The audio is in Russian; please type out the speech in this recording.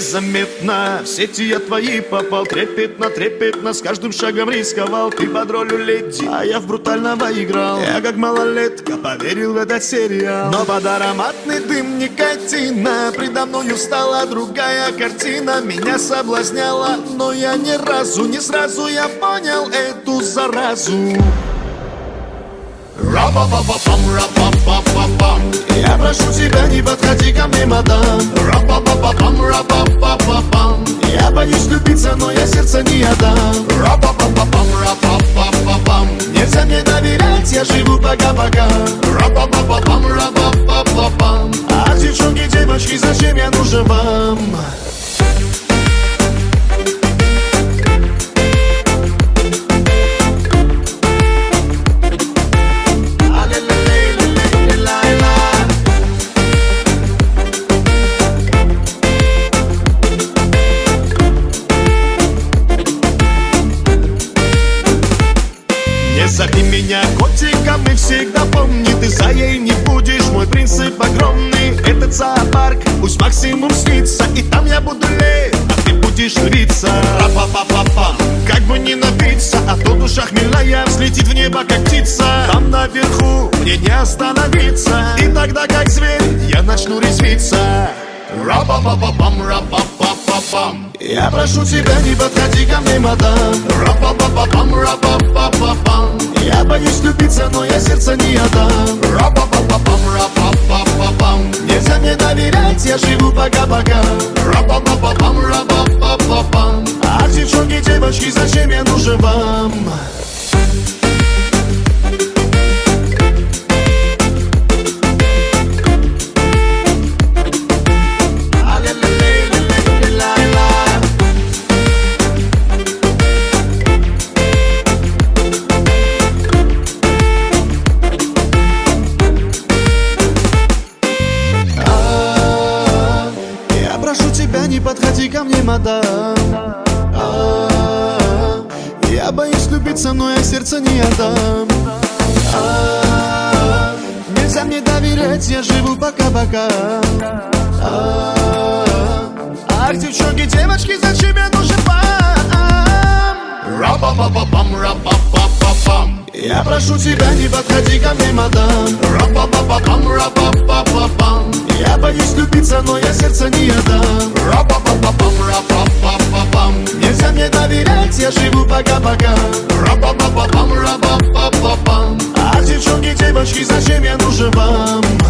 незаметно. В сети я твои попал, трепетно, трепетно. С каждым шагом рисковал, ты под ролью леди, а я в брутального играл. Я как малолетка поверил в этот сериал. Но под ароматный дым никотина предо мною встала другая картина. Меня соблазняла, но я ни разу, не сразу я понял эту заразу. Ра-па-па-па-пам, ра-па-па-па-пам. Я прошу тебя, не подходи ко мне, мадам. Ра-па-па-па-пам, ра-па-па-па-пам. Я боюсь влюбиться, но я сердце не отдам. Ра-па-па-па-пам, ра-па-па-па-пам. Нельзя мне доверять, я живу пока-пока. Ра-па-па-па-пам, ра-па-па-па-пам. А девчонки, девочки, зачем я нужен вам? Не зови меня котиком и всегда помни, ты заей не будешь, мой принцип огромный. Этот зоопарк пусть максимум снится, и там я буду леть, а ты будешь львица. Ра-па-па-па-па, как бы не напиться, а то душа хмельная взлетит в небо, как птица. Там наверху мне не остановиться, и тогда как зверь я начну резвиться. Ра-па-па-па-пам, ра-па-па-па-пам. Я прошу тебя, не подходи ко мне, мадам. Ра-па-па-па-пам, ра-па-па-па-пам. Я боюсь влюбиться, но я сердце не отдам. Ра-па-па-па-пам, ра-па-па-па-пам. Нельзя мне доверять, я живу пока-пока. Ра-па-па-па-пам, ра-па-па-па-пам. Ах, девчонки, девочки, зачем я нужен вам? Прошу тебя, не подходи ко мне, мадам. Я боюсь влюбиться, но я сердце не отдам. Нельзя мне доверять, я живу пока-пока. Ах, девчонки, девочки, зачем я нужен вам? Ра-па-па-па-пам, ра-па-па-па-пам. Я прошу тебя, не подходи ко мне, мадам. Ра-па-па-па-пам, ра-па-па-па-пам. Я боюсь влюбиться, но я сердце не отдам. Ра-па-па-па-пам, ра-па-па-па-пам. Нельзя мне доверять, я живу пока-пока. Ра-па-па-па-пам, ра-па-па-па-пам. А девчонки, девочки, зачем я нужен вам?